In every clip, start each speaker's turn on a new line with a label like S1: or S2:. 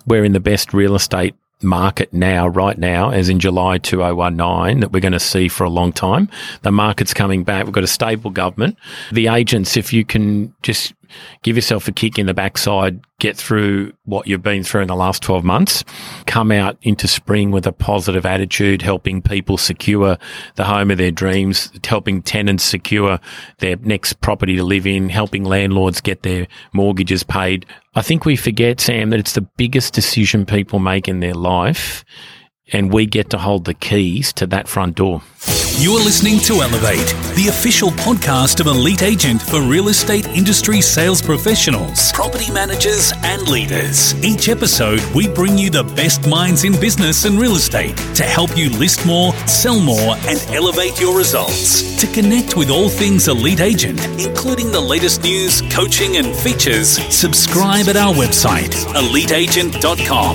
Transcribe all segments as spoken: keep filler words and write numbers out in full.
S1: we're in the best real estate market now, right now, as in July two thousand nineteen, that we're going to see for a long time. The market's coming back. We've got a stable government. The agents, if you can just give yourself a kick in the backside, get through what you've been through in the last twelve months, come out into spring with a positive attitude, helping people secure the home of their dreams, helping tenants secure their next property to live in, helping landlords get their mortgages paid. I think we forget, Sam, that it's the biggest decision people make in their life, and we get to hold the keys to that front door.
S2: You are listening to Elevate, the official podcast of Elite Agent for real estate industry sales professionals, property managers and leaders. Each episode, we bring you the best minds in business and real estate to help you list more, sell more and elevate your results. To connect with all things Elite Agent, including the latest news, coaching and features, subscribe at our website, elite agent dot com.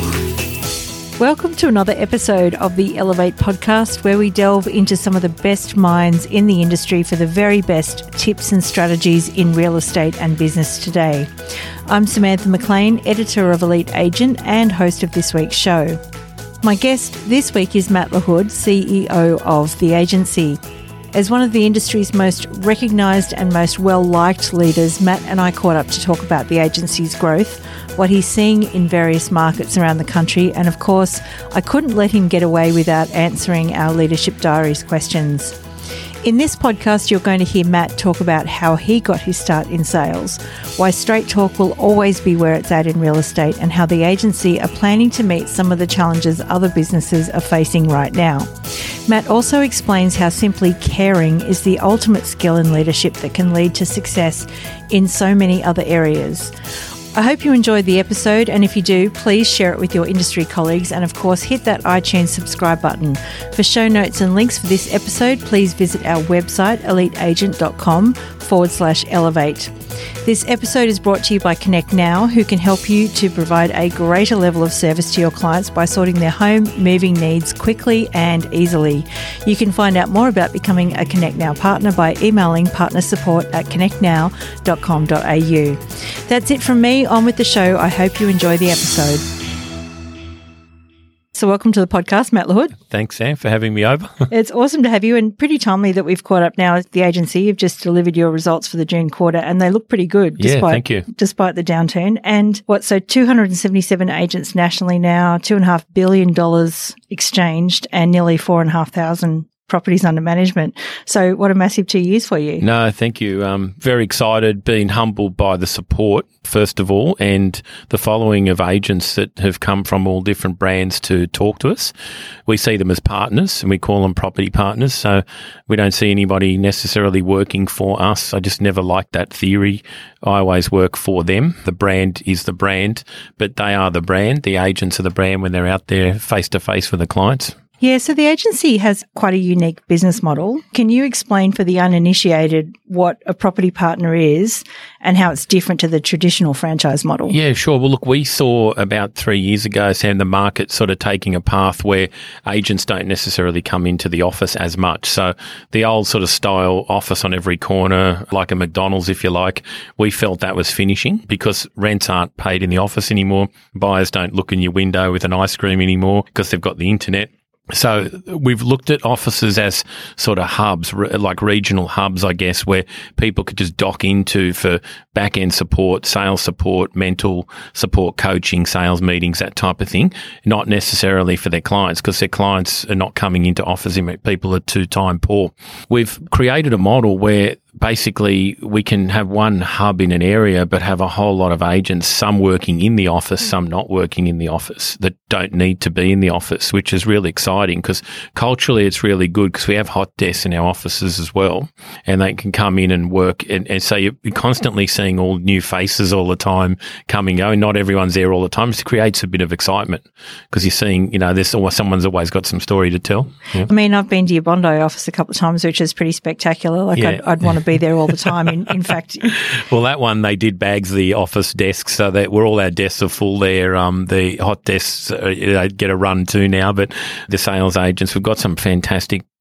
S3: Welcome to another episode of the Elevate podcast, where we delve into some of the best minds in the industry for the very best tips and strategies in real estate and business today. I'm Samantha McLean, editor of Elite Agent and host of this week's show. My guest this week is Matt LaHood, C E O of The Agency. As one of the industry's most recognised and most well-liked leaders, Matt and I caught up to talk about the agency's growth, what he's seeing in various markets around the country, and of course, I couldn't let him get away without answering our Leadership Diaries questions. In this podcast, you're going to hear Matt talk about how he got his start in sales, why straight talk will always be where it's at in real estate, and how the agency are planning to meet some of the challenges other businesses are facing right now. Matt also explains how simply caring is the ultimate skill in leadership that can lead to success in so many other areas. I hope you enjoyed the episode, and if you do, please share it with your industry colleagues, and of course hit that iTunes subscribe button. For show notes and links for this episode, please visit our website eliteagent.com forward slash elevate. This episode is brought to you by Connect Now, who can help you to provide a greater level of service to your clients by sorting their home moving needs quickly and easily. You can find out more about becoming a Connect Now partner by emailing partnersupport at connect now dot com dot a u. That's it from me. On with the show. I hope you enjoy the episode. So welcome to the podcast, Matt LaHood.
S1: Thanks, Sam, for having me over.
S3: It's awesome to have you, and pretty timely that we've caught up now at the agency. You've just delivered your results for the June quarter, and they look pretty good.
S1: Yeah,
S3: despite,
S1: thank you.
S3: Despite the downturn. And what, so two hundred seventy-seven agents nationally now, two point five billion dollars exchanged, and nearly four thousand five hundred properties under management. So what a massive two years for you.
S1: No, thank you. Um, very excited, being humbled by the support, first of all, and the following of agents that have come from all different brands to talk to us. We see them as partners, and we call them property partners. So we don't see anybody necessarily working for us. I just never liked that theory. I always work for them. The brand is the brand, but they are the brand. The agents are the brand when they're out there face-to-face with the clients.
S3: Yeah, so the agency has quite a unique business model. Can you explain for the uninitiated what a property partner is and how it's different to the traditional franchise model?
S1: Yeah, sure. Well, look, we saw about three years ago, Sam, the market sort of taking a path where agents don't necessarily come into the office as much. So the old sort of style office on every corner, like a McDonald's, if you like, we felt that was finishing because rents aren't paid in the office anymore. Buyers don't look in your window with an ice cream anymore because they've got the internet. So we've looked at offices as sort of hubs, re- like regional hubs, I guess, where people could just dock into for back-end support, sales support, mental support, coaching, sales meetings, that type of thing, not necessarily for their clients because their clients are not coming into office. People are too time poor. We've created a model where basically we can have one hub in an area but have a whole lot of agents, some working in the office, some not working in the office, that don't need to be in the office, which is really exciting because culturally it's really good because we have hot desks in our offices as well, and they can come in and work. And, and so you're constantly seeing all new faces all the time coming, going. Not everyone's there all the time. It creates a bit of excitement because you're seeing, you know, there's always, someone's always got some story to tell. Yeah.
S3: I mean, I've been to your Bondi office a couple of times, which is pretty spectacular. Like, yeah. I'd, I'd want to be there all the time. In, in fact,
S1: well, that one they did bags the office desks, so that we're all our desks are full there. Um, the hot desks uh, they get a run too now, but the sales agents, we've got some fantastic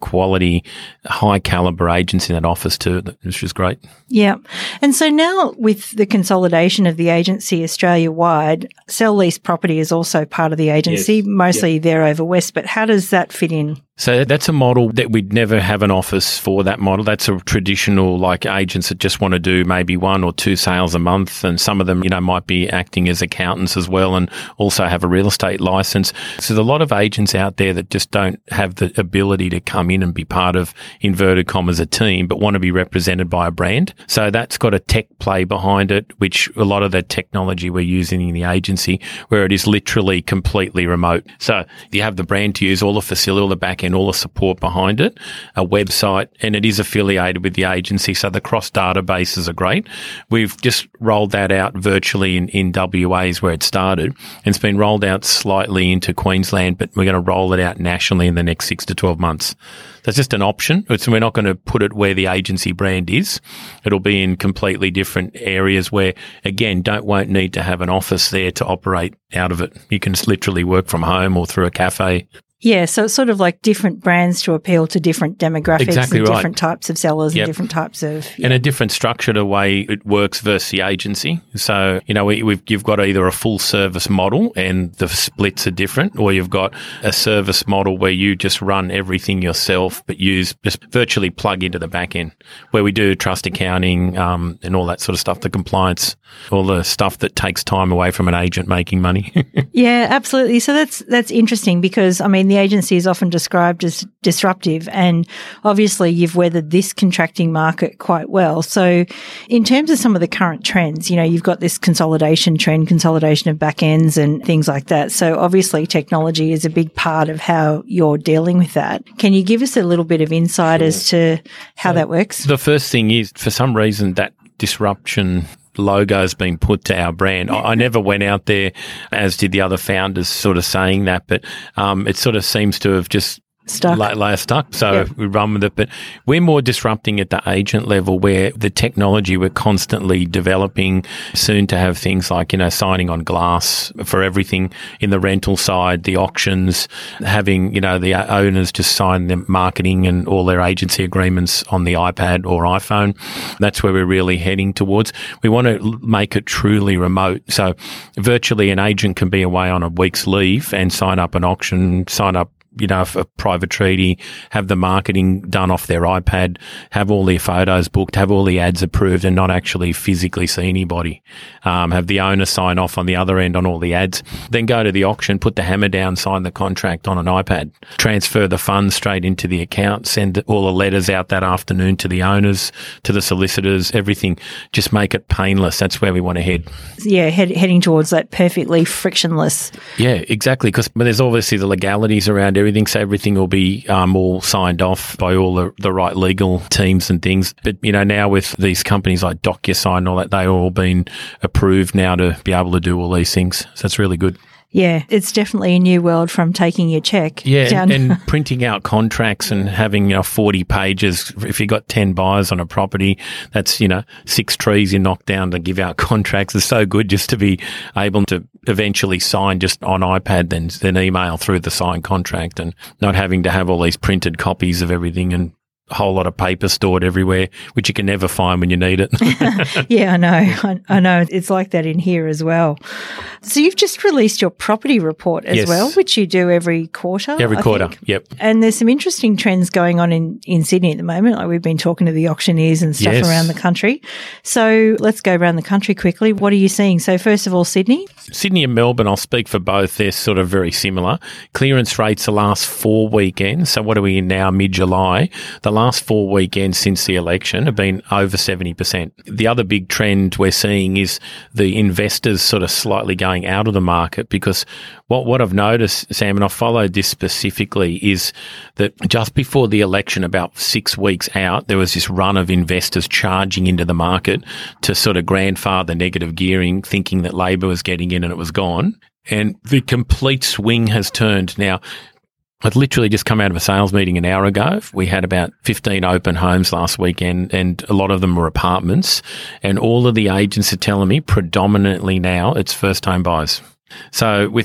S1: quality, high caliber agents in that office too, which is great.
S3: Yeah. And so now with the consolidation of the agency Australia-wide, Sell Lease Property is also part of the agency, yes. mostly yep. there over west. But how does that fit in?
S1: So that's a model that we'd never have an office for that model. That's a traditional, like, agents that just want to do maybe one or two sales a month. And some of them, you know, might be acting as accountants as well and also have a real estate license. So there's a lot of agents out there that just don't have the ability to come in and be part of, inverted commas, a team, but want to be represented by a brand. So that's got a tech play behind it, which a lot of the technology we're using in the agency, where it is literally completely remote. So you have the brand to use, all the facility, all the back end, all the support behind it, a website, and it is affiliated with the agency. So the cross databases are great. We've just rolled that out virtually in, in W A is where it started. And it's been rolled out slightly into Queensland, but we're going to roll it out nationally in the next six to twelve months. That's just an option. It's, we're not going to put it where the agency brand is. It'll be in completely different areas where, again, don't won't need to have an office there to operate out of it. You can just literally work from home or through a cafe.
S3: Yeah, so it's sort of like different brands to appeal to different demographics
S1: exactly
S3: and
S1: right.
S3: different types of sellers
S1: yep.
S3: and different types of... Yeah.
S1: And a different structure to way it works versus the agency. So, you know, we, we've, you've got either a full service model and the splits are different, or you've got a service model where you just run everything yourself but use, just virtually plug into the back end, where we do trust accounting um, and all that sort of stuff, the compliance, all the stuff that takes time away from an agent making money.
S3: Yeah, absolutely. So that's that's interesting because, I mean, the agency is often described as disruptive, and obviously you've weathered this contracting market quite well. So in terms of some of the current trends, you know, you've got this consolidation trend, consolidation of back ends and things like that. So obviously technology is a big part of how you're dealing with that. Can you give us a little bit of insight sure. as to how so that works?
S1: The first thing is, for some reason, that disruption logo's been put to our brand. I, I never went out there, as did the other founders, sort of saying that, but um, it sort of seems to have just stuck. Lay, lay stuck. So yep. we run with it. But we're more disrupting at the agent level, where the technology we're constantly developing, soon to have things like, you know, signing on glass for everything in the rental side, the auctions, having, you know, the owners just sign their marketing and all their agency agreements on the iPad or iPhone. That's where we're really heading towards. We want to make it truly remote. So virtually an agent can be away on a week's leave and sign up an auction, sign up, you know, a private treaty, have the marketing done off their iPad, have all their photos booked, have all the ads approved and not actually physically see anybody. Um, have the owner sign off on the other end on all the ads. Then go to the auction, put the hammer down, sign the contract on an iPad, transfer the funds straight into the account, send all the letters out that afternoon to the owners, to the solicitors, everything. Just make it painless. That's where we want to head.
S3: Yeah, head, heading towards that perfectly frictionless.
S1: Yeah, exactly. Because there's obviously the legalities around everything, so everything will be um, all signed off by all the, the right legal teams and things. But, you know, now with these companies like DocuSign and all that, they've all been approved now to be able to do all these things. So it's really good.
S3: Yeah, it's definitely a new world from taking your check.
S1: Yeah,
S3: down.
S1: and, and printing out contracts and having, you know, forty pages. If you've got ten buyers on a property, that's, you know, six trees you knock down to give out contracts. It's so good just to be able to eventually sign just on iPad, then, then email through the signed contract, and not having to have all these printed copies of everything and a whole lot of paper stored everywhere, which you can never find when you need it.
S3: Yeah, I know. I, I know. It's like that in here as well. So you've just released your property report as
S1: yes.
S3: well, which you do every quarter.
S1: Every
S3: I
S1: quarter,
S3: think.
S1: Yep.
S3: And there's some interesting trends going on in, in Sydney at the moment. Like we've been talking to the auctioneers and stuff
S1: yes.
S3: around the country. So let's go around the country quickly. What are you seeing? So first of all, Sydney.
S1: Sydney and Melbourne, I'll speak for both. They're sort of very similar. Clearance rates the last four weekends. So what are we in now, mid-July? The last four weekends since the election have been over seventy percent. The other big trend we're seeing is the investors sort of slightly going out of the market, because what, what I've noticed, Sam, and I've followed this specifically, is that just before the election, about six weeks out, there was this run of investors charging into the market to sort of grandfather negative gearing, thinking that Labor was getting in and it was gone. And the complete swing has turned now. I'd literally just come out of a sales meeting an hour ago. We had about fifteen open homes last weekend, and a lot of them were apartments. And all of the agents are telling me predominantly now it's first home buyers. So with that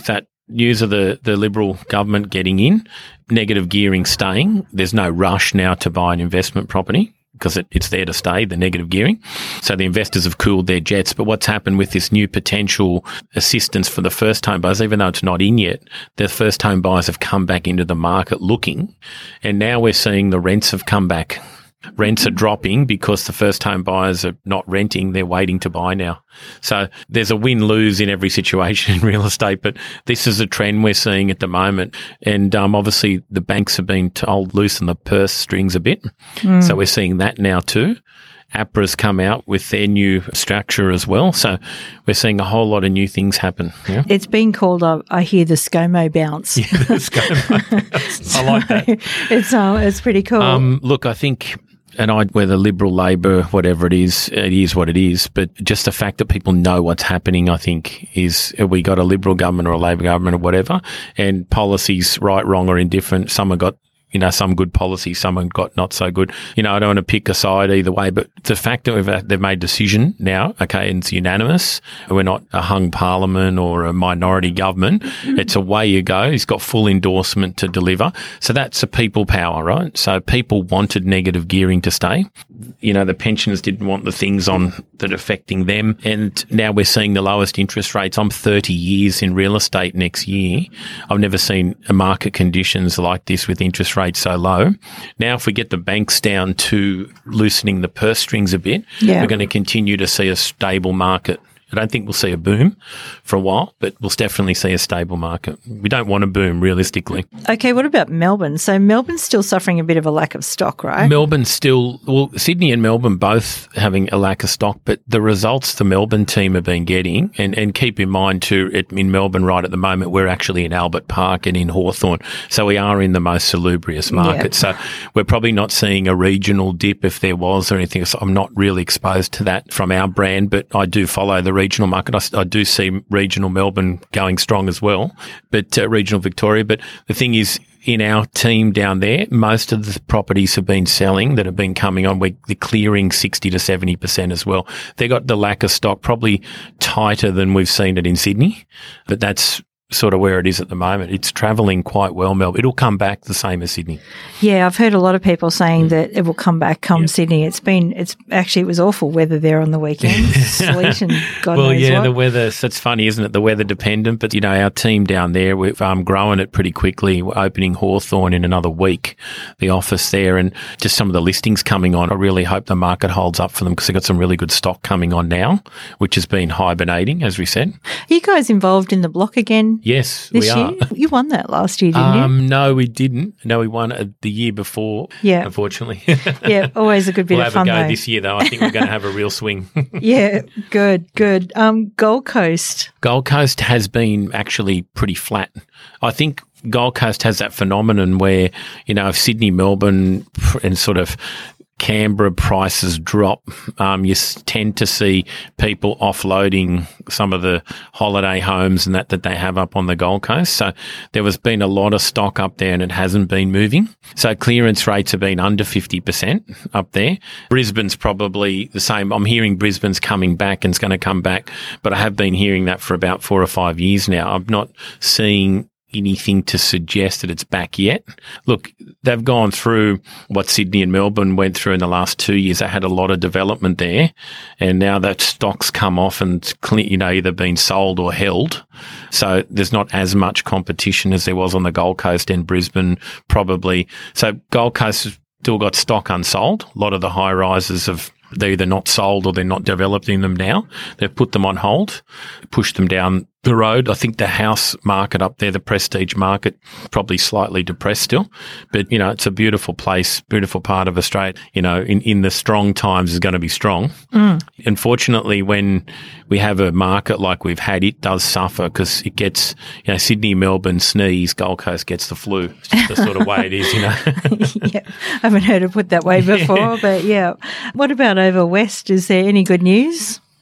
S1: news of the, the Liberal government getting in, negative gearing staying. There's no rush now to buy an investment property because it, it's there to stay, the negative gearing. So the investors have cooled their jets. But what's happened with this new potential assistance for the first home buyers, even though it's not in yet, the first home buyers have come back into the market looking, and now we're seeing the rents have come back. Rents are dropping because the first home buyers are not renting, they're waiting to buy now. So there's a win-lose in every situation in real estate, but this is a trend we're seeing at the moment. And um, obviously the banks have been told loosen the purse strings a bit. Mm. So we're seeing that now too. APRA's come out with their new structure as well. So we're seeing a whole lot of new things happen. Yeah?
S3: It's been called, uh, I hear, the ScoMo bounce.
S1: Yeah, the ScoMo bounce. I like that.
S3: It's, uh, it's pretty cool.
S1: Um, look, I think... And I, whether Liberal, Labor, whatever it is, it is what it is. But just the fact that people know what's happening, I think, is we got a Liberal government or a Labor government or whatever, and policies, right, wrong, or indifferent. Some have got, you know, some good policies, some have got not so good. You know, I don't want to pick a side either way, but the fact that we've, they've made a decision now, okay, and it's unanimous, we're not a hung parliament or a minority government. It's away you go. He's got full endorsement to deliver. So that's a people power, right? So people wanted negative gearing to stay. You know, the pensioners didn't want the things on that affecting them. And now we're seeing the lowest interest rates. I'm thirty years in real estate next year. I've never seen a market conditions like this with interest rates so low. Now, if we get the banks down to loosening the purse strings a bit, yeah. we're going to continue to see a stable market. I don't think we'll see a boom for a while, but we'll definitely see a stable market. We don't want a boom, realistically.
S3: Okay, what about Melbourne? So Melbourne's still suffering a bit of a lack of stock, right?
S1: Melbourne's still, well, Sydney and Melbourne both having a lack of stock, but the results the Melbourne team have been getting, and, and keep in mind too, in Melbourne right at the moment, we're actually in Albert Park and in Hawthorn, so we are in the most salubrious market. Yeah. So we're probably not seeing a regional dip if there was or anything. So I'm not really exposed to that from our brand, but I do follow the regional market. I, I do see regional Melbourne going strong as well, but uh, regional Victoria. But the thing is, in our team down there, most of the properties have been selling that have been coming on. We're clearing sixty to seventy percent as well. They got the lack of stock probably tighter than we've seen it in Sydney, but that's sort of where it is at the moment. It's travelling quite well, Melbourne. It'll come back the same as Sydney.
S3: Yeah, I've heard a lot of people saying mm. that it will come back come yep. Sydney. It's been, it's actually, it was awful weather there on the weekend. Sleet and God
S1: well,
S3: knows
S1: yeah,
S3: what.
S1: the weather, it's funny, isn't it? The weather dependent, but you know, our team down there, we've um, grown it pretty quickly. We're opening Hawthorn in another week, the office there, and just some of the listings coming on. I really hope the market holds up for them because they've got some really good stock coming on now, which has been hibernating, as we said.
S3: Are you guys involved in the block again?
S1: Yes,
S3: this
S1: we
S3: year?
S1: are.
S3: You won that last year, didn't
S1: um,
S3: you?
S1: No, we didn't. No, we won it the year before,
S3: yeah.
S1: unfortunately.
S3: Yeah, always a good bit
S1: we'll
S3: of fun,
S1: though. We'll have a
S3: though.
S1: go this year, though. I think we're going to have a real swing.
S3: Yeah, good, good. Um, Gold Coast.
S1: Gold Coast has been actually pretty flat. I think Gold Coast has that phenomenon where, you know, if Sydney, Melbourne and sort of Canberra prices drop, um, you tend to see people offloading some of the holiday homes and that that they have up on the Gold Coast. So there has been a lot of stock up there and it hasn't been moving. So clearance rates have been under fifty percent up there. Brisbane's probably the same. I'm hearing Brisbane's coming back and it's going to come back, but I have been hearing that for about four or five years now. I'm not seeing anything to suggest that it's back yet. Look, they've gone through what Sydney and Melbourne went through in the last two years. They had a lot of development there, and now that stock's come off and, you know, either been sold or held. So there's not as much competition as there was on the Gold Coast and Brisbane, probably. So Gold Coast has still got stock unsold. A lot of the high rises have they're either not sold or they're not developing them now. They've put them on hold, pushed them down the road. I think the house market up there, the prestige market, probably slightly depressed still. But, you know, it's a beautiful place, beautiful part of Australia. You know, in, in the strong times is going to be strong. Mm. Unfortunately, when we have a market like we've had, it does suffer because it gets, you know, Sydney, Melbourne sneeze, Gold Coast gets the flu. It's just the sort of way it is, you know.
S3: Yeah, I haven't heard it put that way before, but yeah. What about over west? Is there any good news?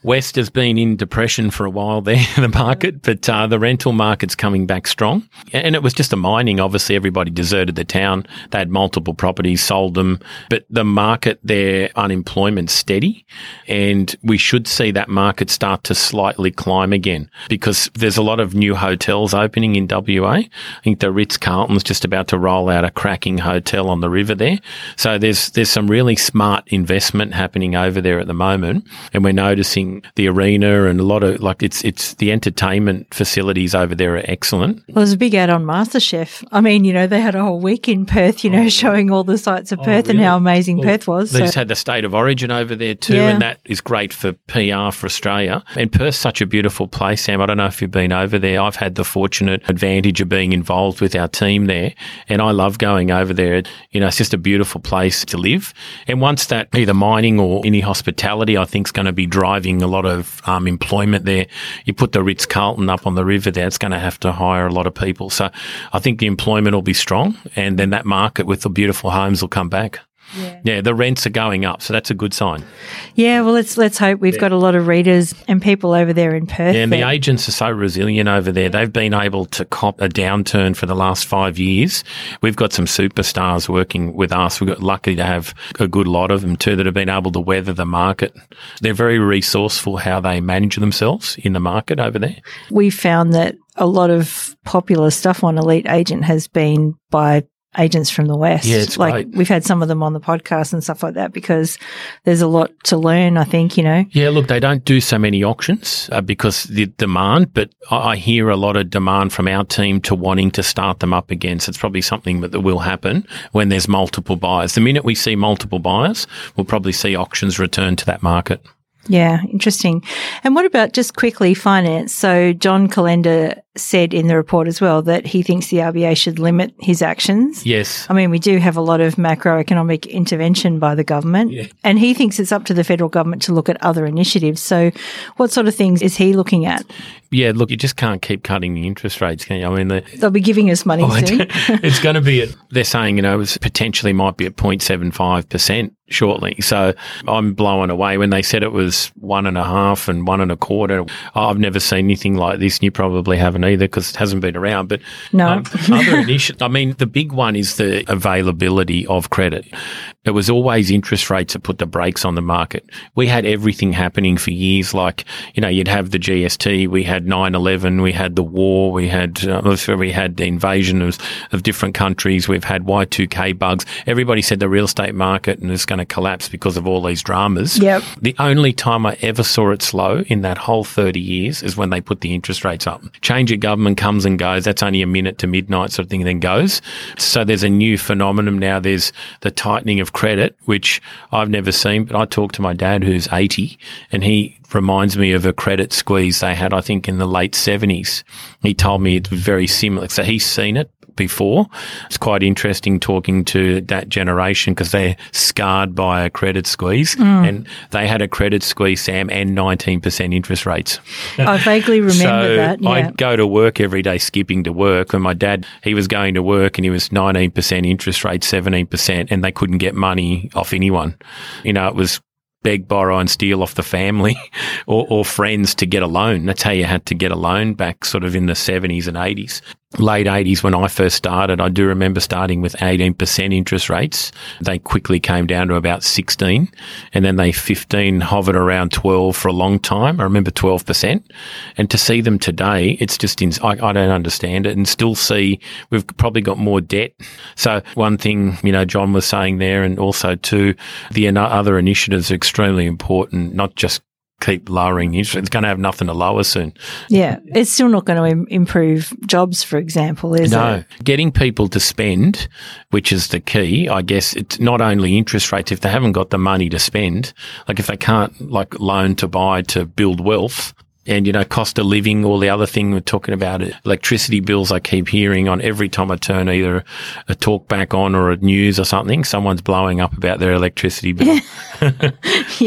S1: West has been in depression for a while there, the market, but uh, the rental market's coming back strong. And it was just a mining. Obviously, everybody deserted the town. They had multiple properties, sold them. But the market there, unemployment's steady. And we should see that market start to slightly climb again because there's a lot of new hotels opening in W A. I think the Ritz-Carlton's just about to roll out a cracking hotel on the river there. So there's there's some really smart investment happening over there at the moment. And we're noticing the arena and a lot of, like, it's it's the entertainment facilities over there are excellent.
S3: Well, there's a big ad on MasterChef. I mean, you know, they had a whole week in Perth, you know, oh, showing all the sights of
S1: oh,
S3: Perth
S1: really?
S3: and how amazing
S1: well,
S3: Perth was.
S1: They
S3: so.
S1: just had the State of Origin over there too,
S3: Yeah.
S1: and that is great for P R for Australia. And Perth's such a beautiful place, Sam. I don't know if you've been over there. I've had the fortunate advantage of being involved with our team there, and I love going over there. You know, it's just a beautiful place to live. And once that either mining or any hospitality, I think, is going to be driving a lot of um, employment there. You put the Ritz-Carlton up on the river there, it's going to have to hire a lot of people. So I think the employment will be strong, and then that market with the beautiful homes will come back. Yeah. yeah, the rents are going up, so that's a good sign.
S3: Yeah, well, let's let's hope we've
S1: yeah.
S3: got a lot of readers and people over there in Perth.
S1: Yeah, and
S3: that-
S1: the agents are so resilient over there. They've been able to cop a downturn for the last five years. We've got some superstars working with us. We've got lucky to have a good lot of them too that have been able to weather the market. They're very resourceful how they manage themselves in the market over there.
S3: We found that a lot of popular stuff on Elite Agent has been by agents from the West.
S1: Yeah, it's
S3: like
S1: great.
S3: We've had some of them on the podcast and stuff like that because there's a lot to learn, I think, you know.
S1: Yeah, look, they don't do so many auctions uh, because the demand, but I, I hear a lot of demand from our team to wanting to start them up again. So it's probably something that, that will happen when there's multiple buyers. The minute we see multiple buyers, we'll probably see auctions return to that market.
S3: Yeah, interesting. And what about just quickly finance? So John Calenda said in the report as well that he thinks the R B A should limit his actions.
S1: Yes.
S3: I mean, we do have a lot of macroeconomic intervention by the government,
S1: Yeah.
S3: and he thinks it's up to the federal government to look at other initiatives. So what sort of things is he looking at?
S1: Yeah, look, you just can't keep cutting the interest rates, can you? I mean, the,
S3: They'll be giving us money
S1: oh,
S3: soon.
S1: it's going to be at, they're saying, you know, it potentially might be at zero point seven five percent shortly. So I'm blown away when they said it was one and a half and one and a quarter. I've never seen anything like this, and you probably haven't either because it hasn't been around. But
S3: No.
S1: um, other initiatives, I mean, the big one is the availability of credit. It was always interest rates that put the brakes on the market. We had everything happening for years, like, you know, you'd have the G S T, we had nine eleven, we had the war, we had uh, we had the invasion of, of different countries, we've had Y two K bugs. Everybody said the real estate market and is going to collapse because of all these dramas.
S3: Yep.
S1: The only time I ever saw it slow in that whole thirty years is when they put the interest rates up. Change of government comes and goes. That's only a minute to midnight sort of thing, then goes. So there's a new phenomenon now. There's the tightening of credit, which I've never seen, but I talked to my dad who's eighty, and he reminds me of a credit squeeze they had, I think, in the late seventies. He told me it was very similar. So he's seen it before. It's quite interesting talking to that generation because they're scarred by a credit squeeze, mm. and they had a credit squeeze, Sam, and nineteen percent interest rates.
S3: I vaguely remember
S1: so
S3: that. Yeah.
S1: I'd go to work every day skipping to work, and my dad, he was going to work and he was nineteen percent interest rate, seventeen percent, and they couldn't get money off anyone. You know, it was beg, borrow and steal off the family or, or friends to get a loan. That's how you had to get a loan back sort of in the seventies and eighties. Late eighties when I first started, I do remember starting with eighteen percent interest rates. They quickly came down to about sixteen, and then they fifteen hovered around twelve for a long time. I remember twelve percent. And to see them today, it's just, in, I, I don't understand it, and still see we've probably got more debt. So one thing, you know, John was saying there, and also too, the other initiatives are extremely important, not just keep lowering the interest. It's going to have nothing to lower soon.
S3: Yeah. It's still not going to im- improve jobs, for example, is
S1: no.
S3: it?
S1: No. Getting people to spend, which is the key, I guess, it's not only interest rates. If they haven't got the money to spend, like if they can't like loan to buy to build wealth, and, you know, cost of living, all the other thing we're talking about, it, electricity bills I keep hearing on every time I turn either a talk back on or a news or something, someone's blowing up about their electricity bill.
S3: Yeah.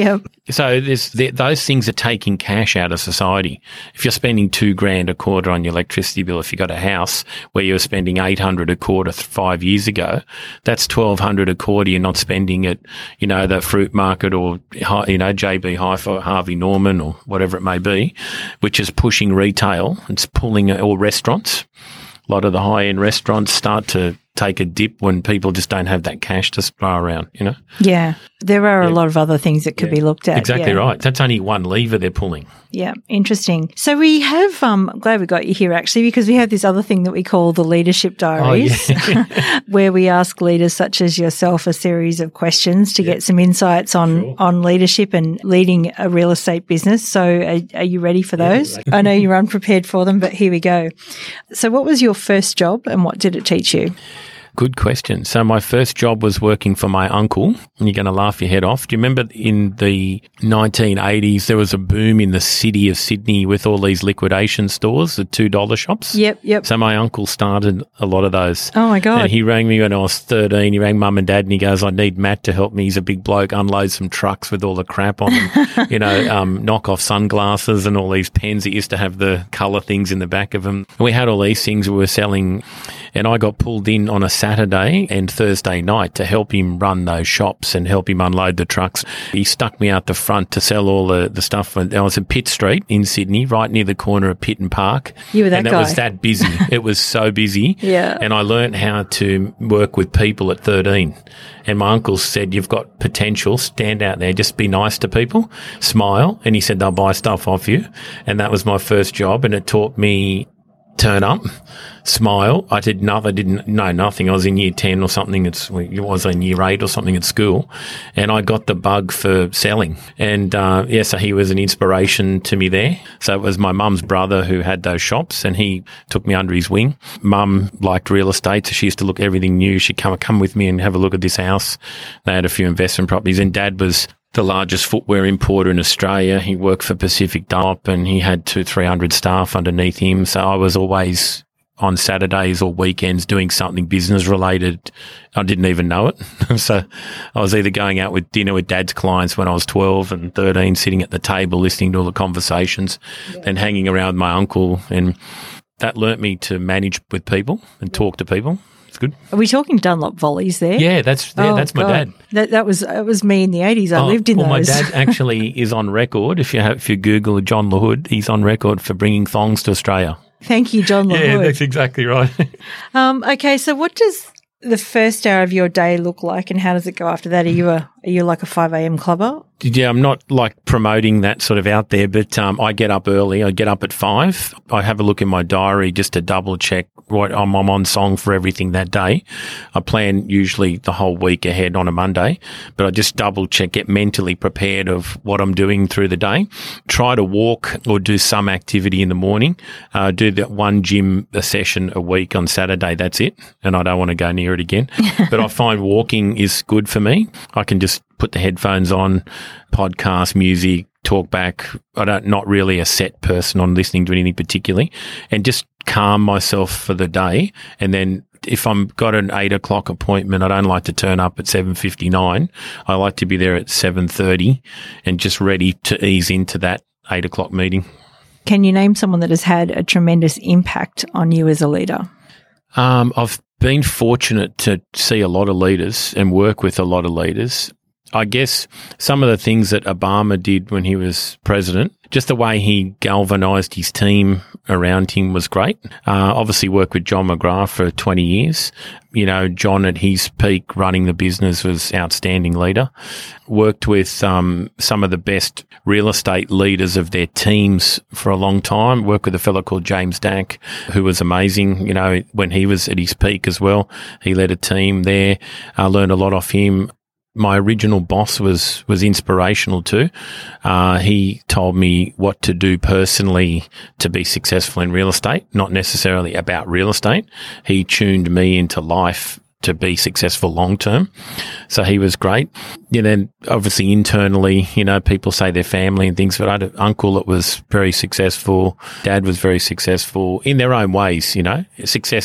S1: So there's th- those things are taking cash out of society. If you're spending two grand a quarter on your electricity bill, if you got a house where you were spending eight hundred a quarter th- five years ago, that's twelve hundred a quarter. You're not spending at, you know, the fruit market or, you know, J B Hi-Fi, Harvey Norman or whatever it may be, which is pushing retail. It's pulling, or restaurants. A lot of the high-end restaurants start to take a dip when people just don't have that cash to throw around, you know?
S3: Yeah. There are
S1: Yeah.
S3: a lot of other things that could
S1: Yeah.
S3: be looked at.
S1: Exactly
S3: yeah.
S1: right. That's only one lever they're pulling.
S3: Yeah, interesting. So we have, um, I'm glad we got you here actually, because we have this other thing that we call the Leadership Diaries,
S1: Oh, yeah.
S3: where we ask leaders such as yourself a series of questions to
S1: Yeah.
S3: get some insights on,
S1: Sure.
S3: on leadership and leading a real estate business. So are, are you ready for those?
S1: Yeah.
S3: I know you're unprepared for them, but here we go. So what was your first job and what did it teach you?
S1: Good question. So my first job was working for my uncle, and you're going to laugh your head off. Do you remember in the nineteen eighties, there was a boom in the city of Sydney with all these liquidation stores, the two dollar shops?
S3: Yep, yep.
S1: So my uncle started a lot of those.
S3: Oh my God.
S1: And he rang me when I was thirteen. He rang mum and dad and he goes, I need Matt to help me. He's a big bloke, unload some trucks with all the crap on them. you know, um, knock off sunglasses and all these pens that used to have the colour things in the back of them. And we had all these things we were selling, and I got pulled in on a Saturday and Thursday night to help him run those shops and help him unload the trucks. He stuck me out the front to sell all the, the stuff. I was at Pitt Street in Sydney, right near the corner of Pitt and Park.
S3: You were that
S1: and it
S3: guy.
S1: was that busy. It was so busy.
S3: Yeah.
S1: And I learned how to work with people at thirteen. And my uncle said, you've got potential, stand out there, just be nice to people, smile. And he said, they'll buy stuff off you. And that was my first job. And it taught me turn up, smile. I did nothing, I didn't know nothing. I was in year ten or something. It's, it was in year eight or something at school. And I got the bug for selling. And, uh, yeah, so he was an inspiration to me there. So it was my mum's brother who had those shops and he took me under his wing. Mum liked real estate, so she used to look at everything new. She'd come, come with me and have a look at this house. They had a few investment properties, and Dad was the largest footwear importer in Australia. He worked for Pacific Dump and he had two, three hundred staff underneath him. So I was always on Saturdays or weekends doing something business related. I didn't even know it. So I was either going out with dinner with Dad's clients when I was twelve and thirteen, sitting at the table, listening to all the conversations, yeah. then hanging around with my uncle. And that learnt me to manage with people and talk to people. It's good.
S3: Are we talking Dunlop volleys there?
S1: Yeah, that's yeah,
S3: oh,
S1: that's my
S3: God.
S1: dad.
S3: That that was that was me in the eighties. I
S1: oh,
S3: lived in
S1: well,
S3: those.
S1: My dad actually is on record. If you have, if you Google John LaHood, he's on record for bringing thongs to Australia.
S3: Thank you, John LaHood.
S1: Yeah, that's exactly right.
S3: um, okay, so what does the first hour of your day look like, and how does it go after that? Are you a are you like a five a.m. clubber?
S1: Yeah, I'm not like promoting that sort of out there, but um, I get up early. I get up at five. I have a look in my diary just to double check what I'm, I'm on song for everything that day. I plan usually the whole week ahead on a Monday, but I just double check, get mentally prepared of what I'm doing through the day. Try to walk or do some activity in the morning. Uh, do that one gym a session a week on Saturday. That's it. And I don't want to go near it again. But I find walking is good for me. I can just put the headphones on, podcast, music, talk back. I don't, not really a set person on listening to anything particularly, and just calm myself for the day. And then if I'm got an eight o'clock appointment, I don't like to turn up at seven fifty-nine. I like to be there at seven thirty and just ready to ease into that eight o'clock meeting.
S3: Can you name someone that has had a tremendous impact on you as a leader?
S1: Um, I've been fortunate to see a lot of leaders and work with a lot of leaders. I guess some of the things that Obama did when he was president, just the way he galvanised his team around him was great. Uh, obviously worked with John McGrath for twenty years. You know, John at his peak running the business was outstanding leader. Worked with um, some of the best real estate leaders of their teams for a long time. Worked with a fellow called James Dack, who was amazing, you know, when he was at his peak as well. He led a team there. I learned a lot off him. My original boss was, was inspirational too. Uh, he told me what to do personally to be successful in real estate, not necessarily about real estate. He tuned me into life to be successful long term. So he was great. You know, then obviously internally, you know, people say their family and things, but I had an uncle that was very successful. Dad was very successful in their own ways, you know. Success is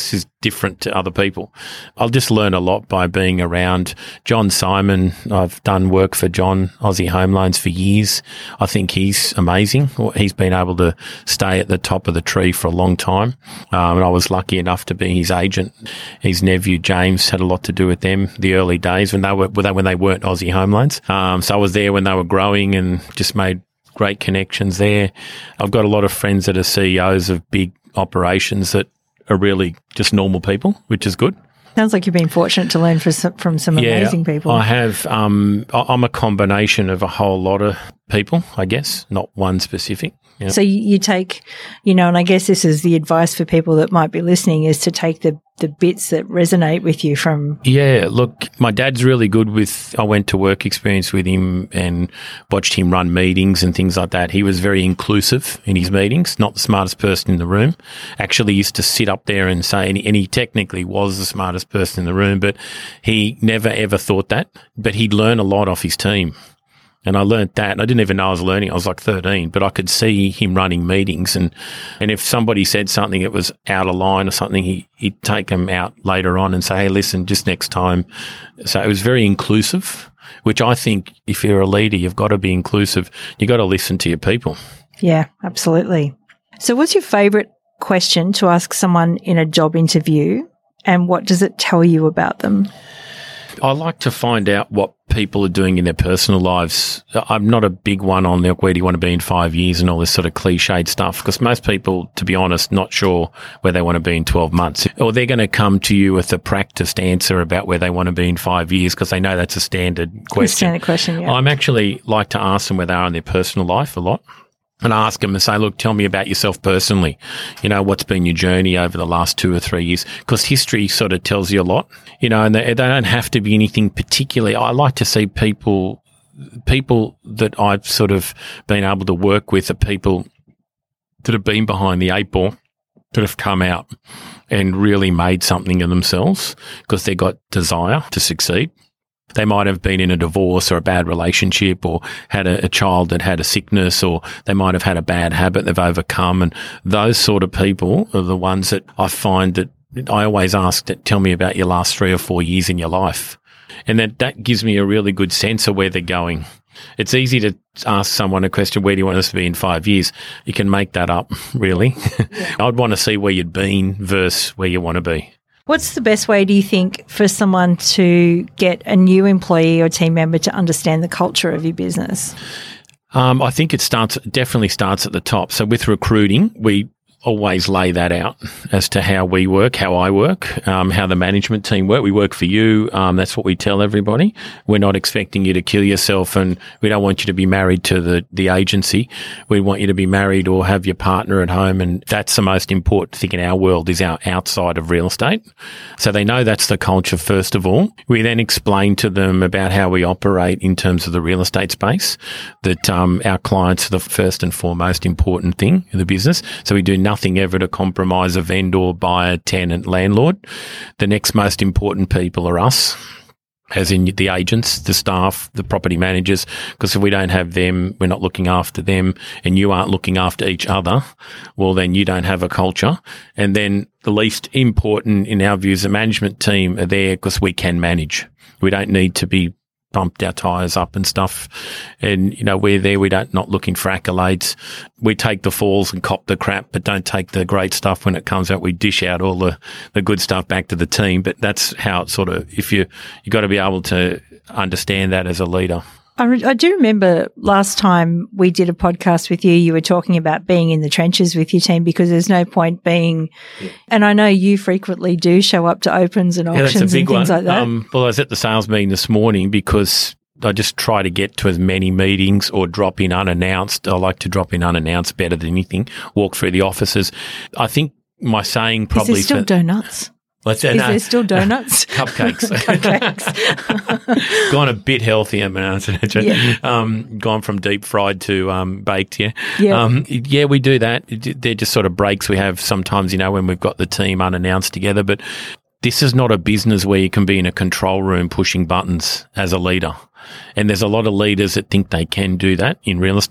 S1: different to other people. I'll just learn a lot by being around John Simon. I've done work for John, Aussie Home Loans, for years. I think he's amazing. He's been able to stay at the top of the tree for a long time. Um, and I was lucky enough to be his agent. His nephew, James, had a lot to do with them the early days when they were, when they weren't Aussie Home Loans. Um, so I was there when they were growing and just made great connections there. I've got a lot of friends that are C E Os of big operations that are really just normal people, which is good.
S3: Sounds like you've been fortunate to learn from some, from some
S1: yeah,
S3: amazing people.
S1: I have. Um, I'm a combination of a whole lot of people, I guess, not one specific. Yeah.
S3: So you, you take, you know, and I guess this is the advice for people that might be listening, is to take the, the bits that resonate with you from.
S1: Yeah, look, my dad's really good with, I went to work experience with him and watched him run meetings and things like that. He was very inclusive in his meetings, not the smartest person in the room. Actually used to sit up there and say, and he, and he technically was the smartest person in the room, but he never ever thought that. But he'd learn a lot off his team. And I learnt that, and I didn't even know I was learning. I was like thirteen, but I could see him running meetings. And, and if somebody said something that was out of line or something, he, he'd take them out later on and say, hey, listen, just next time. So it was very inclusive, which I think if you're a leader, you've got to be inclusive. You've got to listen to your people.
S3: Yeah, absolutely. So what's your favourite question to ask someone in a job interview, and what does it tell you about them?
S1: I like to find out what people are doing in their personal lives. I'm not a big one on where do you want to be in five years and all this sort of cliched stuff, because most people, to be honest, not sure where they want to be in twelve months. Or they're going to come to you with a practiced answer about where they want to be in five years because they know that's a standard question.
S3: Standard question, yeah.
S1: I'm actually like to ask them where they are in their personal life a lot. And I ask them and say, look, tell me about yourself personally. You know, what's been your journey over the last two or three years? Because history sort of tells you a lot, you know, and they, they don't have to be anything particularly. I like to see people, people that I've sort of been able to work with are people that have been behind the eight ball, that have come out and really made something of themselves because they've got desire to succeed. They might have been in a divorce or a bad relationship, or had a, a child that had a sickness, or they might have had a bad habit they've overcome. And those sort of people are the ones that I find that I always ask that tell me about your last three or four years in your life. And that, that gives me a really good sense of where they're going. It's easy to ask someone a question, where do you want us to be in five years? You can make that up, really. Yeah. I'd want to see where you'd been versus where you want to be.
S3: What's the best way, do you think, for someone to get a new employee or team member to understand the culture of your business?
S1: Um, I think it starts definitely starts at the top. So with recruiting, we always lay that out as to how we work, how I work, um, how the management team work. We work for you. Um, that's what we tell everybody. We're not expecting you to kill yourself, and we don't want you to be married to the, the agency. We want you to be married or have your partner at home. And that's the most important thing in our world, is our outside of real estate. So they know that's the culture first of all. We then explain to them about how we operate in terms of the real estate space, that um, our clients are the first and foremost important thing in the business. So we do nothing Nothing ever to compromise a vendor, buyer, tenant, landlord. The next most important people are us, as in the agents, the staff, the property managers, because if we don't have them, we're not looking after them, and you aren't looking after each other, well, then you don't have a culture. And then the least important in our views, the management team are there because we can manage. We don't need to be pumped our tyres up and stuff. And, you know, we're there. We don't, not looking for accolades. We take the falls and cop the crap, but don't take the great stuff when it comes out. We dish out all the, the good stuff back to the team. But that's how it sort of, if you, you got to be able to understand that as a leader.
S3: I, re- I do remember last time we did a podcast with you, you were talking about being in the trenches with your team, because there's no point being, yeah. And I know you frequently do show up to opens and auctions, yeah, that's a big and things
S1: one.
S3: like that.
S1: Um, well, I was at the sales meeting this morning because I just try to get to as many meetings or drop in unannounced. I like to drop in unannounced better than anything, walk through the offices. I think my saying probably—
S3: Is there still for, donuts?
S1: Let's,
S3: Is
S1: no,
S3: there still donuts?
S1: Cupcakes.
S3: Cupcakes.
S1: Gone a bit healthier, man. Yeah. Um, gone from deep fried to um, baked, yeah.
S3: Yeah.
S1: Um, yeah, we do that. They're just sort of breaks we have sometimes, you know, when we've got the team unannounced together. But this is not a business where you can be in a control room pushing buttons as a leader. And there's a lot of leaders that think they can do that in real estate.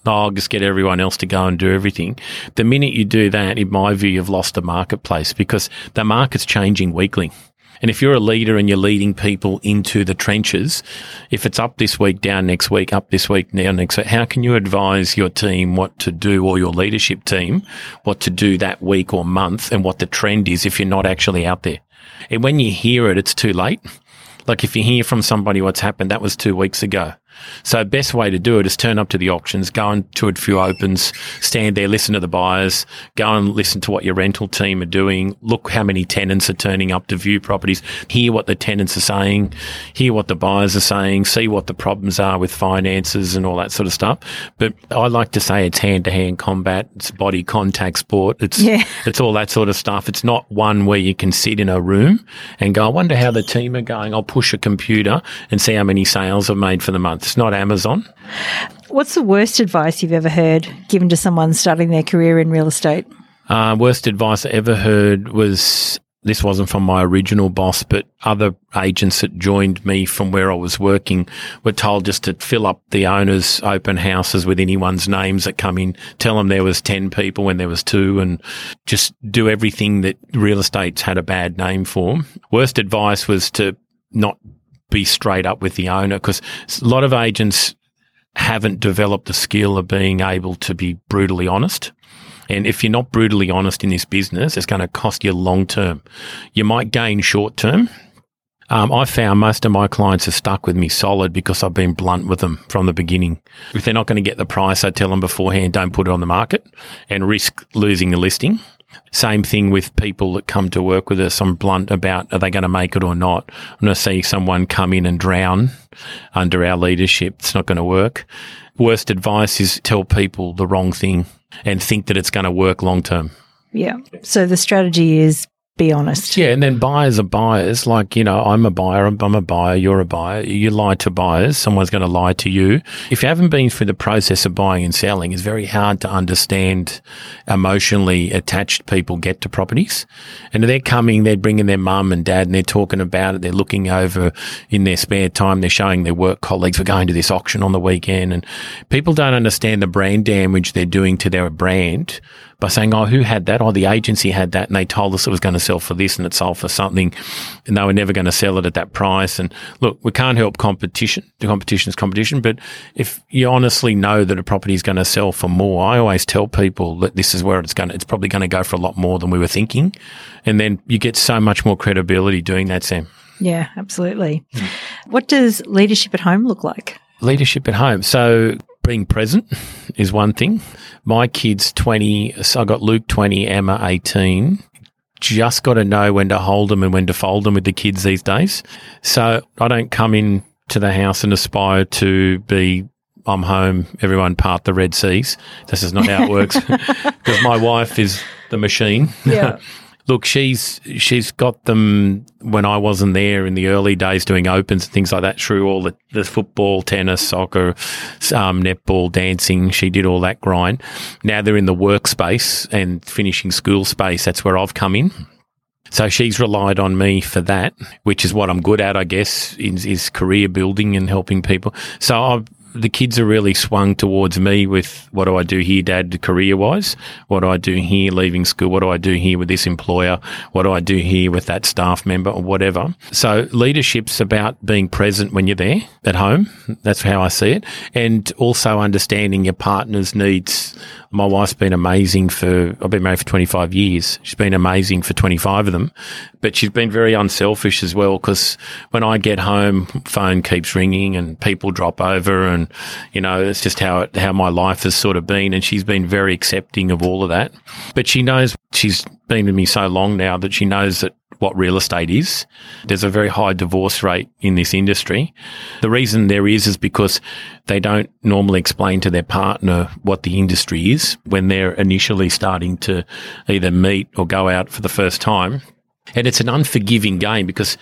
S1: oh, I'll just get everyone else to go and do everything. The minute you do that, in my view, you've lost the marketplace because the market's changing weekly. And if you're a leader and you're leading people into the trenches, if it's up this week, down next week, up this week, down next week, how can you advise your team what to do, or your leadership team what to do that week or month, and what the trend is if you're not actually out there? And when you hear it, it's too late. Like if you hear from somebody what's happened, that was two weeks ago. So best way to do it is turn up to the auctions, go into a few opens, stand there, listen to the buyers, go and listen to what your rental team are doing, look how many tenants are turning up to view properties, hear what the tenants are saying, hear what the buyers are saying, see what the problems are with finances and all that sort of stuff. But I like to say it's hand-to-hand combat, it's body contact sport, it's yeah. it's all that sort of stuff. It's not one where you can sit in a room and go, I wonder how the team are going. I'll push a computer and see how many sales I've made for the month. It's not Amazon.
S3: What's the worst advice you've ever heard given to someone starting their career in real estate?
S1: Uh, worst advice I ever heard was, this wasn't from my original boss, but other agents that joined me from where I was working were told just to fill up the owners' open houses with anyone's names that come in, tell them there was ten people when there was two, and just do everything that real estate's had a bad name for. Worst advice was to not be straight up with the owner, because a lot of agents haven't developed the skill of being able to be brutally honest. And if you're not brutally honest in this business, it's going to cost you long term. You might gain short term. Um, I found most of my clients are stuck with me solid because I've been blunt with them from the beginning. If they're not going to get the price, I tell them beforehand, don't put it on the market and risk losing the listing. Same thing with people that come to work with us. I'm blunt about, are they going to make it or not? I'm going to see someone come in and drown under our leadership. It's not going to work. Worst advice is tell people the wrong thing and think that it's going to work long term.
S3: Yeah. So the strategy is be honest.
S1: Yeah, and then buyers are buyers. Like, you know, I'm a buyer, I'm a buyer, you're a buyer. You lie to buyers, someone's going to lie to you. If you haven't been through the process of buying and selling, it's very hard to understand emotionally attached people get to properties. And they're coming, they're bringing their mum and dad and they're talking about it. They're looking over in their spare time. They're showing their work colleagues, we're going to this auction on the weekend. And people don't understand the brand damage they're doing to their brand by saying, oh, who had that? Oh, the agency had that and they told us it was going to sell for this and it sold for something and they were never going to sell it at that price. And look, we can't help competition. The competition is competition. But if you honestly know that a property is going to sell for more, I always tell people that this is where it's going to, it's probably going to go for a lot more than we were thinking. And then you get so much more credibility doing that, Sam.
S3: Yeah, absolutely. Mm. What does leadership at home look like?
S1: Leadership at home. So being present is one thing. My kids, twenty, so I got Luke twenty, Emma eighteen. Just got to know when to hold them and when to fold them with the kids these days. So I don't come in to the house and aspire to be, I'm home, everyone part the Red Seas. This is not how it works because my wife is the machine.
S3: Yeah.
S1: Look, she's she's got them when I wasn't there in the early days doing opens and things like that through all the, the football, tennis, soccer, um, netball, dancing. She did all that grind. Now they're in the workspace and finishing school space. That's where I've come in. So she's relied on me for that, which is what I'm good at, I guess, is, is career building and helping people. So I've the kids are really swung towards me with what do I do here, Dad, career-wise? What do I do here leaving school? What do I do here with this employer? What do I do here with that staff member or whatever? So leadership's about being present when you're there at home. That's how I see it. And also understanding your partner's needs. My wife's been amazing for, I've been married for twenty-five years. She's been amazing for twenty-five of them. But she's been very unselfish as well because when I get home, phone keeps ringing and people drop over and, you know, it's just how it, how my life has sort of been. And she's been very accepting of all of that. But she knows, she's been with me so long now that she knows that what real estate is. There's a very high divorce rate in this industry. The reason there is is because they don't normally explain to their partner what the industry is when they're initially starting to either meet or go out for the first time. And it's an unforgiving game because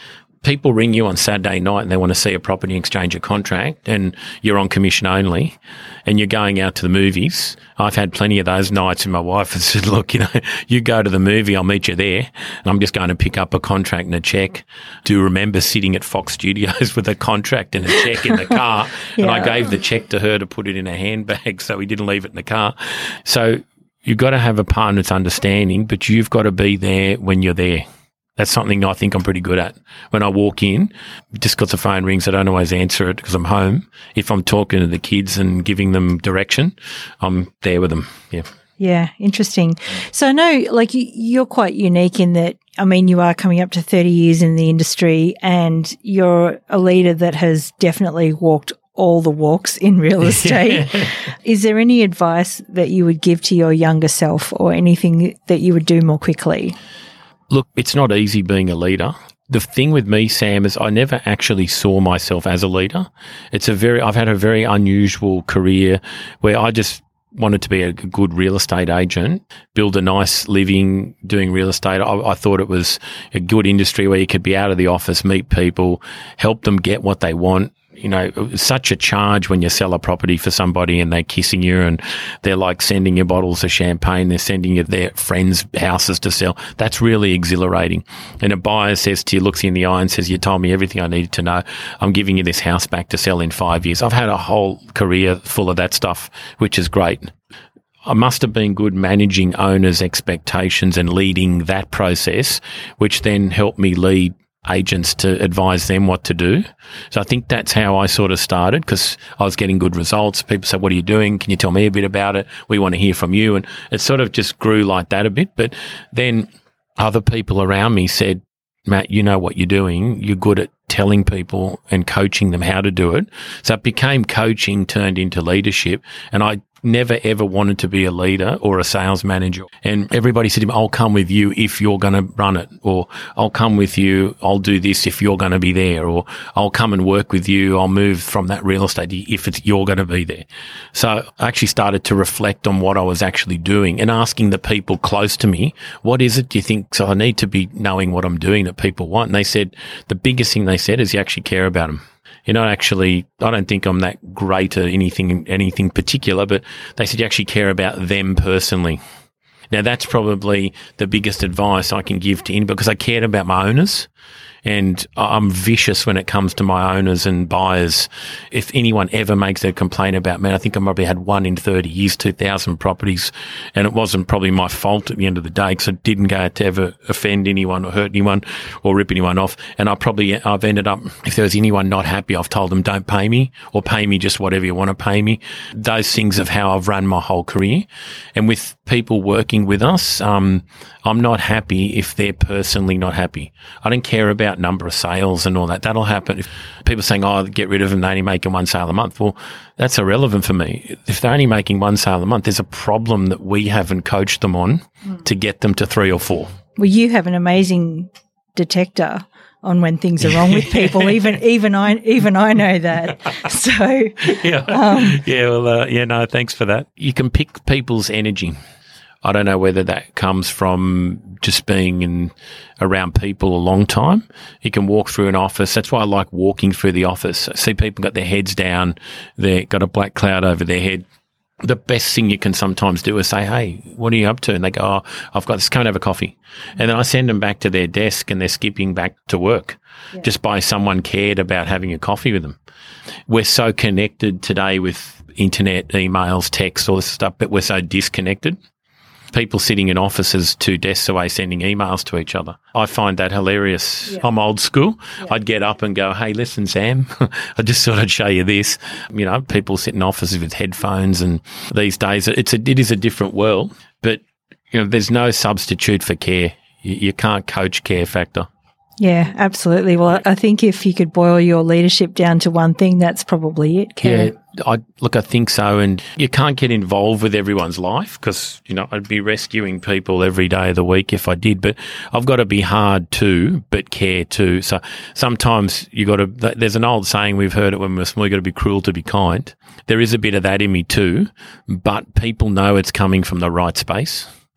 S1: people ring you on Saturday night and they want to see a property exchange, a contract, and you're on commission only and you're going out to the movies. I've had plenty of those nights, and my wife has said, look, you know, you go to the movie, I'll meet you there. And I'm just going to pick up a contract and a check. Do remember sitting at Fox Studios with a contract and a check in the car. yeah. And I gave the check to her to put it in a handbag so we didn't leave it in the car. So you've got to have a partner that's understanding, but you've got to be there when you're there. That's something I think I'm pretty good at. When I walk in, just because the phone rings, I don't always answer it because I'm home. If I'm talking to the kids and giving them direction, I'm there with them. Yeah.
S3: Yeah, interesting. So I know, like, you're quite unique in that, I mean, you are coming up to thirty years in the industry and you're a leader that has definitely walked all the walks in real estate. Is there any advice that you would give to your younger self or anything that you would do more quickly?
S1: Look, it's not easy being a leader. The thing with me, Sam, is I never actually saw myself as a leader. It's a very, I've had a very unusual career where I just wanted to be a good real estate agent, build a nice living doing real estate. I, I thought it was a good industry where you could be out of the office, meet people, help them get what they want. You know, it's such a charge when you sell a property for somebody and they're kissing you and they're like sending you bottles of champagne. They're sending you their friends' houses to sell. That's really exhilarating. And a buyer says to you, looks you in the eye and says, you told me everything I needed to know. I'm giving you this house back to sell in five years. I've had a whole career full of that stuff, which is great. I must have been good managing owners' expectations and leading that process, which then helped me lead agents to advise them what to do. So I think that's how I sort of started, because I was getting good results. People said, what are you doing? Can you tell me a bit about it? We want to hear from you. And it sort of just grew like that a bit. But then other people around me said, Matt, you know what you're doing. You're good at telling people and coaching them how to do it. So it became coaching turned into leadership. And I never, ever wanted to be a leader or a sales manager. And everybody said to me, I'll come with you if you're going to run it, or I'll come with you, I'll do this if you're going to be there, or I'll come and work with you, I'll move from that real estate if it's, you're going to be there. So I actually started to reflect on what I was actually doing and asking the people close to me, what is it do you think? So I need to be knowing what I'm doing that people want. And they said, the biggest thing they said is you actually care about them. You're not actually, I don't think I'm that great at anything, anything particular, but they said you actually care about them personally. Now that's probably the biggest advice I can give to anybody, because I cared about my owners. And I'm vicious when it comes to my owners and buyers. If anyone ever makes a complaint about me, I think I probably had one in thirty years, two thousand properties, and it wasn't probably my fault at the end of the day, because I didn't go to ever offend anyone or hurt anyone or rip anyone off. And I probably, I've ended up, if there was anyone not happy, I've told them don't pay me, or pay me just whatever you want to pay me. Those things of how I've run my whole career. And with people working with us, um, I'm not happy if they're personally not happy. I don't care about number of sales and all that. That'll happen. If people saying, oh, get rid of them, they're only making one sale a month. Well, that's irrelevant for me. If they're only making one sale a month, there's a problem that we haven't coached them on mm. to get them to three or four. Well,
S3: you have an amazing detector on when things are wrong with people. even even I even I know that. So
S1: yeah, um, yeah. Well, uh, yeah. No, thanks for that. You can pick people's energy. I don't know whether that comes from just being in around people a long time. You can walk through an office. That's why I like walking through the office. I see people got their heads down. They've got a black cloud over their head. The best thing you can sometimes do is say, hey, what are you up to? And they go, oh, I've got this, come and have a coffee. And then I send them back to their desk and they're skipping back to work yeah. just by someone cared about having a coffee with them. We're so connected today with internet, emails, text, all this stuff, but we're so disconnected. People sitting in offices two desks away sending emails to each other. I find that hilarious. Yeah. I'm old school. Yeah. I'd get up and go, hey, listen, Sam, I just thought I'd show you this. You know, people sit in offices with headphones, and these days it's a, it is a different world, but you know, there's no substitute for care. You, you can't coach care factor.
S3: Yeah, absolutely. Well, I think if you could boil your leadership down to one thing, that's probably it, Care.
S1: Yeah, I, look, I think so. And you can't get involved with everyone's life because, you know, I'd be rescuing people every day of the week if I did. But I've got to be hard too, but care too. So sometimes you got to, there's an old saying, we've heard it when we're small, you got to be cruel to be kind. There is a bit of that in me too, but people know it's coming from the right space.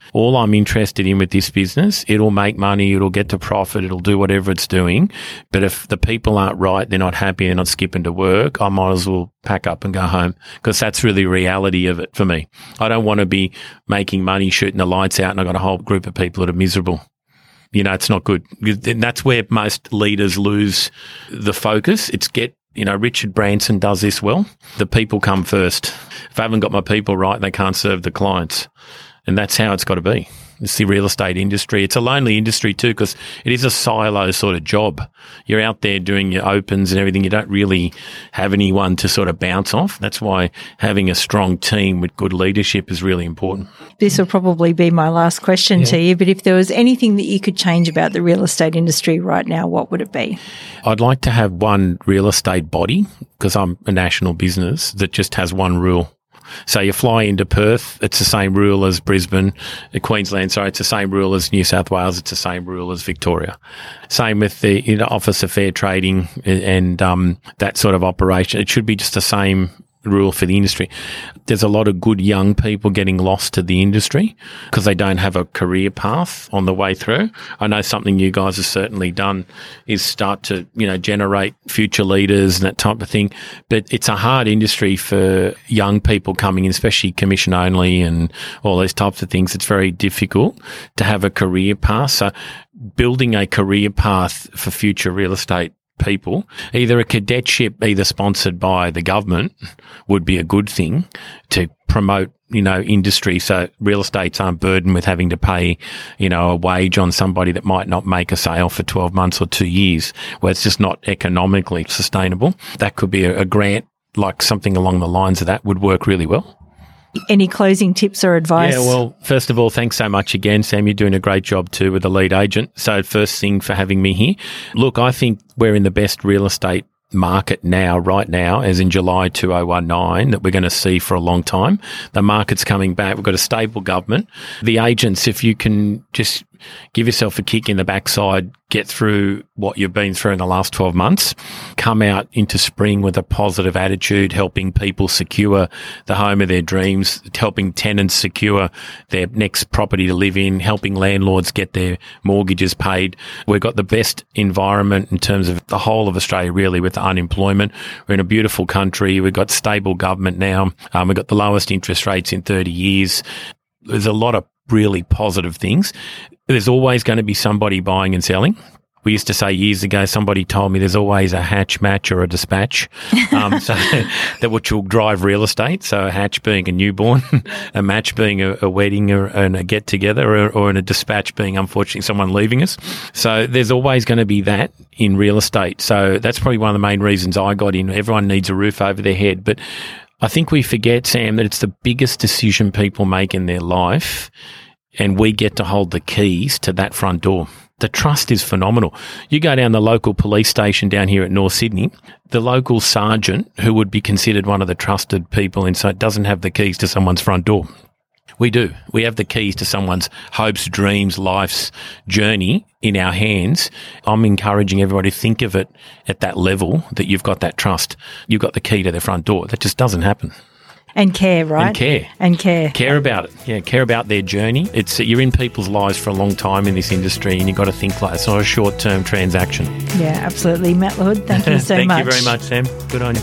S1: All I'm interested in with this business, it'll make money, it'll get to profit, it'll do whatever it's doing. But if the people aren't right, they're not happy, they're not skipping to work, I might as well pack up and go home, because that's really the reality of it for me. I don't want to be making money, shooting the lights out, and I've got a whole group of people that are miserable. You know, it's not good. And that's where most leaders lose the focus. It's get, you know, Richard Branson does this well. The people come first. If I haven't got my people right, they can't serve the clients. And that's how it's got to be. It's the real estate industry. It's a lonely industry too, because it is a silo sort of job. You're out there doing your opens and everything. You don't really have anyone to sort of bounce off. That's why having a strong team with good leadership is really important.
S3: This will probably be my last question yeah. to you, but if there was anything that you could change about the real estate industry right now, what would it be?
S1: I'd like to have one real estate body, because I'm a national business, that just has one rule. So you fly into Perth, it's the same rule as Brisbane, Queensland, sorry, it's the same rule as New South Wales, it's the same rule as Victoria. Same with the you know, Office of Fair Trading and um, that sort of operation. It should be just the same rule for the industry. There's a lot of good young people getting lost to the industry because they don't have a career path on the way through. I know something you guys have certainly done is start to, you know, generate future leaders and that type of thing. But it's a hard industry for young people coming in, especially commission only and all those types of things. It's very difficult to have a career path. So building a career path for future real estate people, either a cadetship, either sponsored by the government, would be a good thing to promote, you know, industry. So real estates aren't burdened with having to pay, you know, a wage on somebody that might not make a sale for twelve months or two years, where it's just not economically sustainable. That could be a, a grant, like something along the lines of that would work really well.
S3: Any closing tips or advice?
S1: Yeah, well, first of all, thanks so much again, Sam. You're doing a great job too with the lead agent. So first thing for having me here. Look, I think we're in the best real estate market now, right now, as in July two thousand nineteen, that we're going to see for a long time. The market's coming back. We've got a stable government. The agents, if you can just give yourself a kick in the backside, get through what you've been through in the last twelve months, come out into spring with a positive attitude, helping people secure the home of their dreams, helping tenants secure their next property to live in, helping landlords get their mortgages paid. We've got the best environment in terms of the whole of Australia, really, with unemployment. We're in a beautiful country. We've got stable government now. Um, we've got the lowest interest rates in thirty years. There's a lot of really positive things. There's always going to be somebody buying and selling. We used to say years ago, somebody told me there's always a hatch, match or a dispatch, um, so that which will drive real estate. So a hatch being a newborn, a match being a, a wedding or, and a get-together, or, or a dispatch being, unfortunately, someone leaving us. So there's always going to be that in real estate. So that's probably one of the main reasons I got in. Everyone needs a roof over their head. But I think we forget, Sam, that it's the biggest decision people make in their life, and we get to hold the keys to that front door. The trust is phenomenal. You go down the local police station down here at North Sydney, the local sergeant, who would be considered one of the trusted people inside, doesn't have the keys to someone's front door. We do. We have the keys to someone's hopes, dreams, life's journey in our hands. I'm encouraging everybody to think of it at that level, that you've got that trust. You've got the key to their front door. That just doesn't happen.
S3: And care, right?
S1: And care.
S3: And care.
S1: Care about it. Yeah, care about their journey. It's you're in people's lives for a long time in this industry, and you've got to think like it's not a short-term transaction.
S3: Yeah, absolutely. Matt Lord, thank you so
S1: thank
S3: much.
S1: Thank you very much, Sam. Good on you.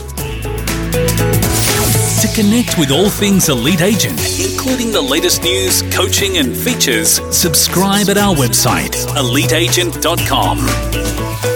S2: To connect with all things Elite Agent, including the latest news, coaching and features, subscribe at our website, elite agent dot com.